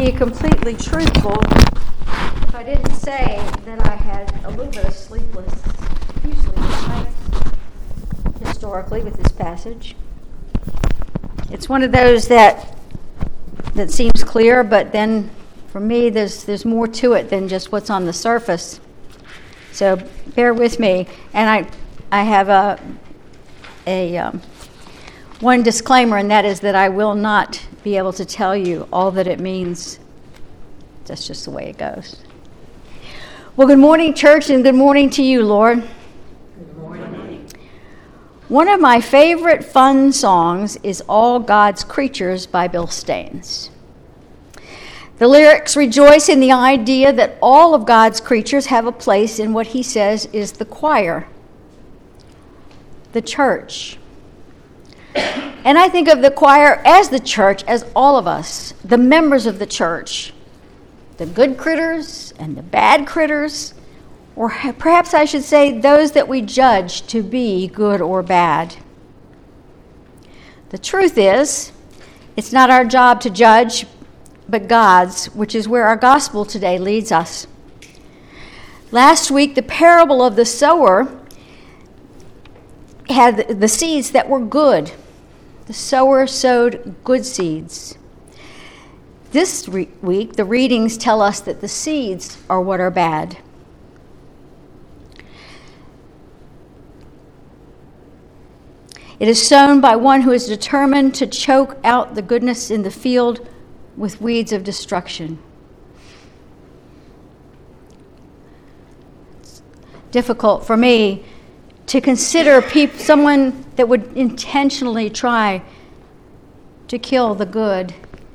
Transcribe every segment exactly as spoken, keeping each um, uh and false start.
be completely truthful if I didn't say that I had a little bit of sleepless, few sleepless nights historically with this passage. It's one of those that that seems clear, but then for me there's there's more to it than just what's on the surface. So bear with me, and I I have a a um, one disclaimer, and that is that I will not be able to tell you all that it means. That's just the way it goes. Well, good morning, church, and good morning to you, Lord. Good morning. One of my favorite fun songs is All God's Creatures by Bill Staines. The lyrics rejoice in the idea that all of God's creatures have a place in what he says is the choir, the church. And I think of the choir as the church, as all of us, the members of the church, the good critters and the bad critters, or perhaps I should say those that we judge to be good or bad. The truth is, it's not our job to judge, but God's, which is where our gospel today leads us. Last week, the parable of the sower had the seeds that were good. The sower sowed good seeds. This re- week, the readings tell us that the seeds are what are bad. It is sown by one who is determined to choke out the goodness in the field with weeds of destruction. It's difficult for me to consider peop- someone that would intentionally try to kill the good.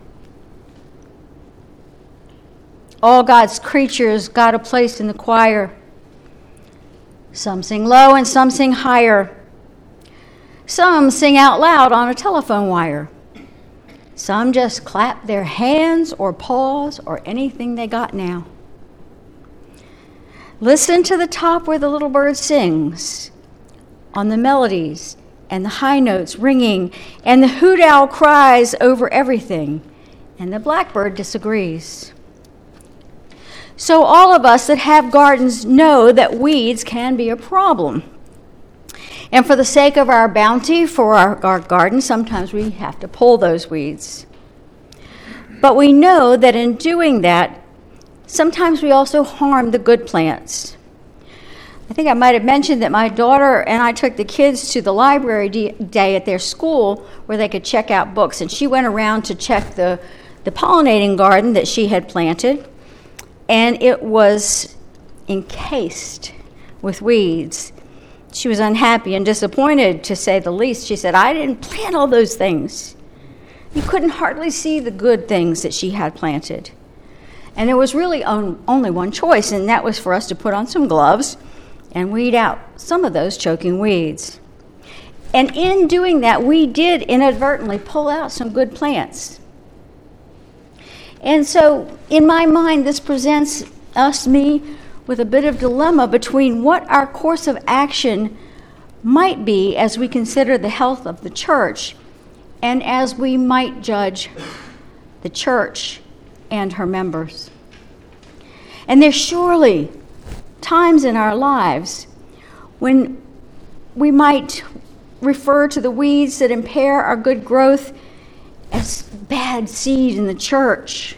All God's creatures got a place in the choir. Some sing low and some sing higher. Some sing out loud on a telephone wire. Some just clap their hands or paws or anything they got now. Listen to the top where the little bird sings, on the melodies and the high notes ringing, and the hoot owl cries over everything, and the blackbird disagrees. So all of us that have gardens know that weeds can be a problem. And for the sake of our bounty for our, our garden, sometimes we have to pull those weeds. But we know that in doing that, sometimes we also harm the good plants. I think I might have mentioned that my daughter and I took the kids to the library day at their school where they could check out books, and she went around to check the, the pollinating garden that she had planted, and it was encased with weeds. She was unhappy and disappointed, to say the least. She said, I didn't plant all those things. You couldn't hardly see the good things that she had planted. And there was really on, only one choice, and that was for us to put on some gloves and weed out some of those choking weeds. And in doing that, we did inadvertently pull out some good plants. And so, in my mind, this presents us, me, with a bit of dilemma between what our course of action might be as we consider the health of the church and as we might judge the church and her members. And there's surely times in our lives when we might refer to the weeds that impair our good growth as bad seed in the church.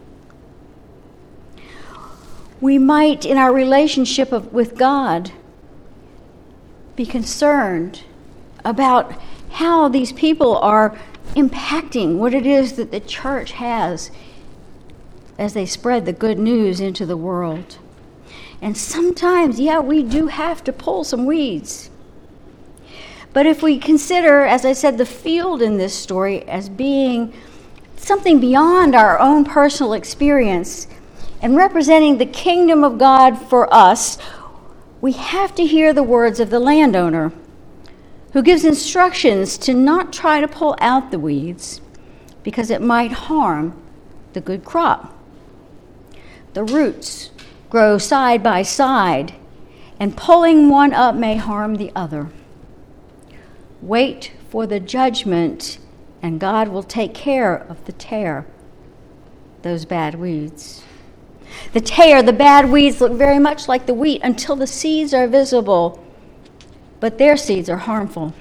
We might, in our relationship of, with God, be concerned about how these people are impacting what it is that the church has as they spread the good news into the world. And sometimes, yeah, we do have to pull some weeds. But if we consider, as I said, the field in this story as being something beyond our own personal experience and representing the kingdom of God for us, we have to hear the words of the landowner, who gives instructions to not try to pull out the weeds because it might harm the good crop. The roots grow side by side, and pulling one up may harm the other. Wait for the judgment, and God will take care of the tare. those bad weeds. The tare, the bad weeds, look very much like the wheat until the seeds are visible, but their seeds are harmful.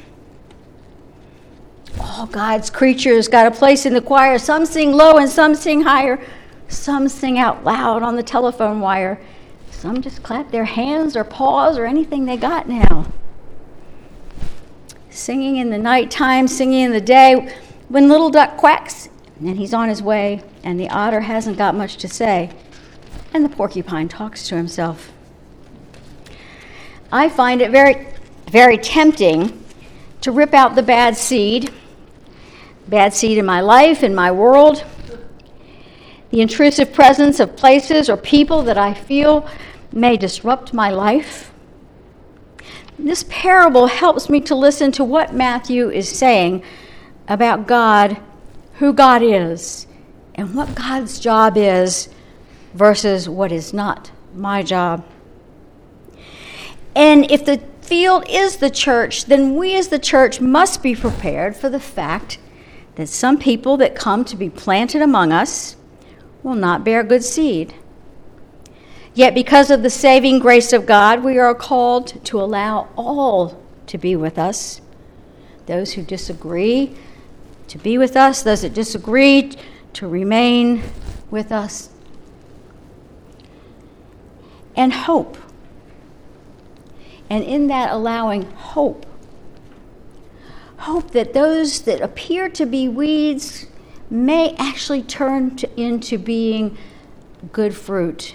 All God's creatures got a place in the choir. Some sing low and some sing higher. Some sing out loud on the telephone wire. Some just clap their hands or paws or anything they got now. Singing in the nighttime, singing in the day. When little duck quacks, and he's on his way, and the otter hasn't got much to say, and the porcupine talks to himself. I find it very, very tempting to rip out the bad seed, bad seed in my life, in my world, the intrusive presence of places or people that I feel may disrupt my life. This parable helps me to listen to what Matthew is saying about God, who God is, and what God's job is versus what is not my job. And if the field is the church, then we as the church must be prepared for the fact that some people that come to be planted among us will not bear good seed. Yet because of the saving grace of God, we are called to allow all to be with us. Those who disagree to be with us, those that disagree to remain with us. And hope. And in that allowing hope. Hope that those that appear to be weeds may actually turn to, into being good fruit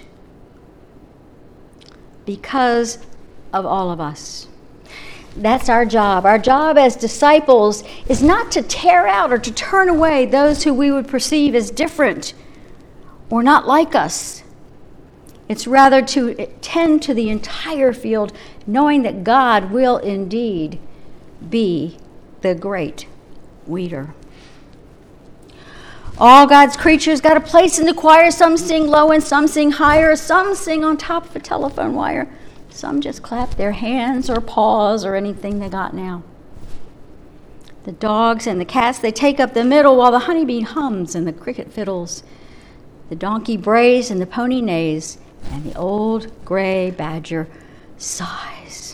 because of all of us. That's our job. Our job as disciples is not to tear out or to turn away those who we would perceive as different or not like us. It's rather to tend to the entire field, knowing that God will indeed be the great weeder. All God's creatures got a place in the choir. Some sing low and some sing higher. Some sing on top of a telephone wire. Some just clap their hands or paws or anything they got now. The dogs and the cats, they take up the middle while the honeybee hums and the cricket fiddles. The donkey brays and the pony neighs, and the old gray badger sighs.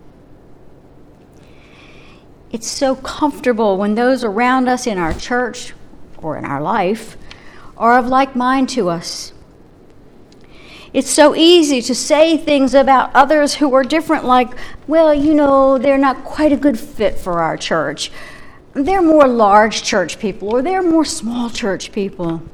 It's so comfortable when those around us in our church or in our life are of like mind to us. It's so easy to say things about others who are different, like, well, you know, they're not quite a good fit for our church. They're more large church people, or they're more small church people.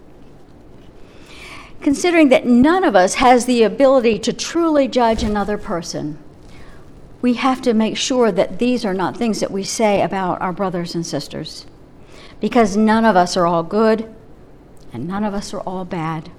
Considering that none of us has the ability to truly judge another person, we have to make sure that these are not things that we say about our brothers and sisters, because none of us are all good and none of us are all bad.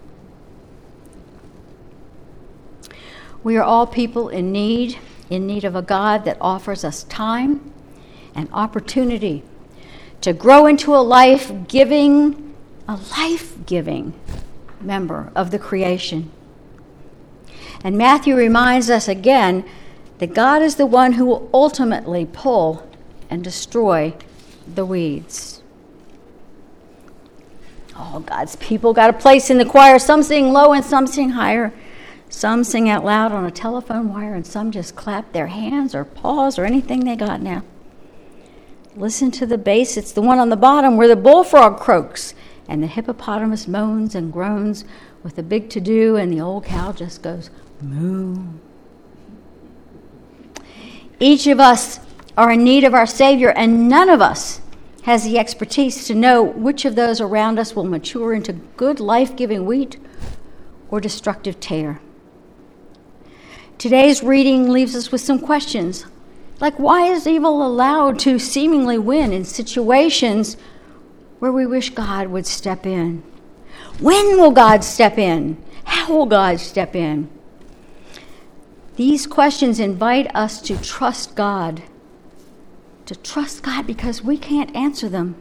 We are all people in need, in need of a God that offers us time and opportunity to grow into a life-giving, a life-giving member of the creation. And Matthew reminds us again that God is the one who will ultimately pull and destroy the weeds. All God's people got a place in the choir. Some sing low and some sing higher. Some sing out loud on a telephone wire, and some just clap their hands or paws or anything they got now. Listen to the bass. It's the one on the bottom where the bullfrog croaks and the hippopotamus moans and groans with the big to-do, and the old cow just goes moo. Each of us are in need of our Savior, and none of us has the expertise to know which of those around us will mature into good life-giving wheat or destructive tare. Today's reading leaves us with some questions, like why is evil allowed to seemingly win in situations where we wish God would step in? When will God step in? How will God step in? These questions invite us to trust God, to trust God because we can't answer them.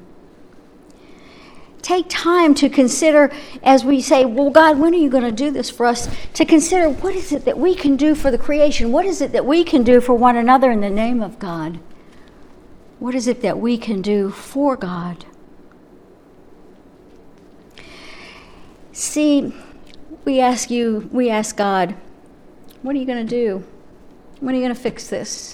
Take time to consider, as we say, well, God, when are you going to do this for us? To consider, what is it that we can do for the creation? What is it that we can do for one another in the name of God? What is it that we can do for God? See, we ask you, we ask God, what are you going to do? When are you going to fix this?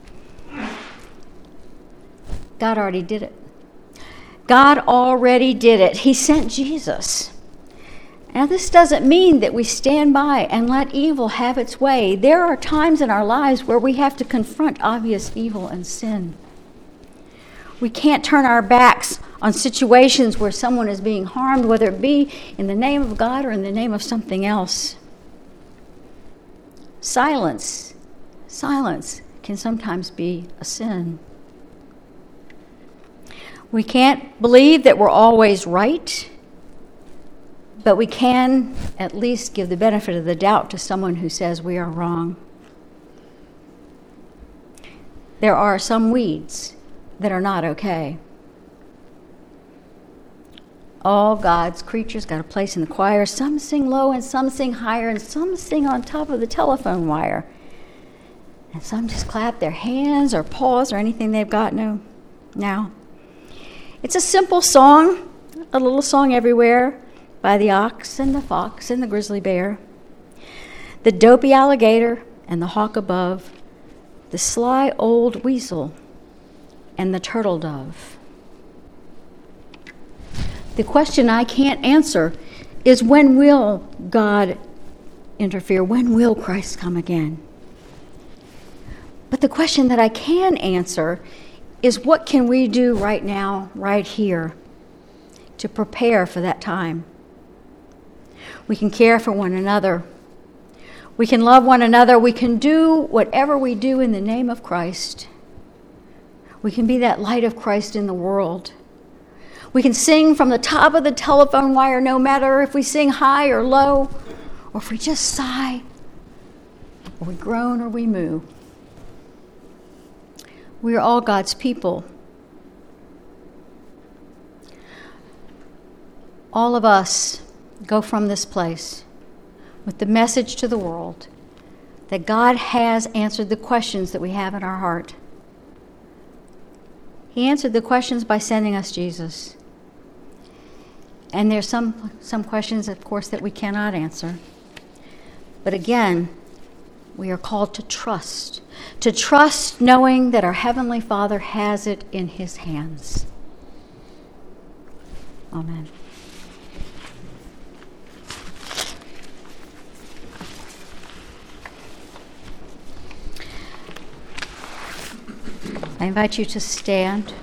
God already did it. God already did it. He sent Jesus. Now, this doesn't mean that we stand by and let evil have its way. There are times in our lives where we have to confront obvious evil and sin. We can't turn our backs on situations where someone is being harmed, whether it be in the name of God or in the name of something else. Silence, silence can sometimes be a sin. We can't believe that we're always right, but we can at least give the benefit of the doubt to someone who says we are wrong. There are some weeds that are not okay. All God's creatures got a place in the choir. Some sing low and some sing higher and some sing on top of the telephone wire. And some just clap their hands or paws or anything they've got no, now. It's a simple song, a little song everywhere, by the ox and the fox and the grizzly bear, the dopey alligator and the hawk above, the sly old weasel and the turtle dove. The question I can't answer is, when will God interfere? When will Christ come again? But the question that I can answer is, what can we do right now, right here, to prepare for that time? We can care for one another. We can love one another. We can do whatever we do in the name of Christ. We can be that light of Christ in the world. We can sing from the top of the telephone wire, no matter if we sing high or low, or if we just sigh, or we groan or we moo. We are all God's people. All of us go from this place with the message to the world that God has answered the questions that we have in our heart. He answered the questions by sending us Jesus. And there's some some questions, of course, that we cannot answer. But again, we are called to trust. To trust knowing that our Heavenly Father has it in His hands. Amen. I invite you to stand.